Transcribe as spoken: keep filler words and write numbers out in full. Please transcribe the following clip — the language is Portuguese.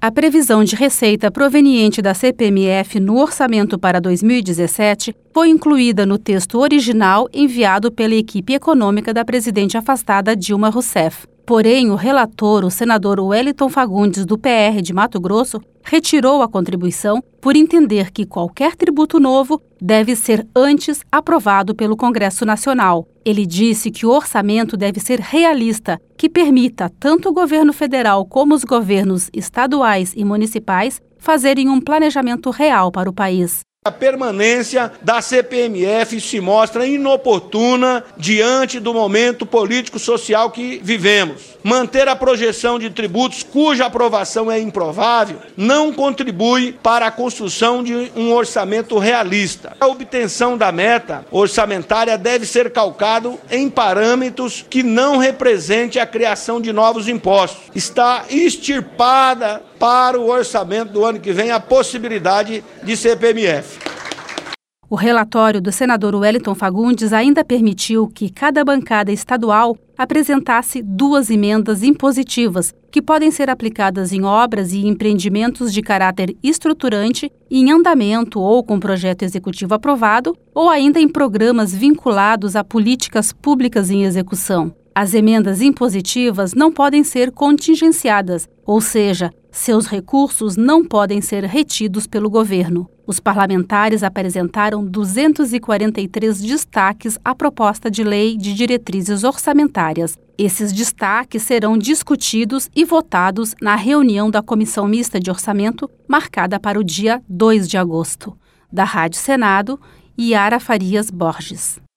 A previsão de receita proveniente da C P M F no orçamento para dois mil e dezessete foi incluída no texto original enviado pela equipe econômica da presidente afastada Dilma Rousseff. Porém, o relator, o senador Wellington Fagundes, do P R de Mato Grosso, retirou a contribuição por entender que qualquer tributo novo deve ser antes aprovado pelo Congresso Nacional. Ele disse que o orçamento deve ser realista, que permita tanto o governo federal como os governos estaduais e municipais fazerem um planejamento real para o país. A permanência da C P M F se mostra inoportuna diante do momento político-social que vivemos. Manter a projeção de tributos cuja aprovação é improvável não contribui para a construção de um orçamento realista. A obtenção da meta orçamentária deve ser calcado em parâmetros que não representem a criação de novos impostos. Está extirpada para o orçamento do ano que vem a possibilidade de C P M F. O relatório do senador Wellington Fagundes ainda permitiu que cada bancada estadual apresentasse duas emendas impositivas, que podem ser aplicadas em obras e empreendimentos de caráter estruturante, em andamento ou com projeto executivo aprovado, ou ainda em programas vinculados a políticas públicas em execução. As emendas impositivas não podem ser contingenciadas, ou seja, seus recursos não podem ser retidos pelo governo. Os parlamentares apresentaram duzentos e quarenta e três destaques à proposta de lei de diretrizes orçamentárias. Esses destaques serão discutidos e votados na reunião da Comissão Mista de Orçamento, marcada para o dia dois de agosto. Da Rádio Senado, Yara Farias Borges.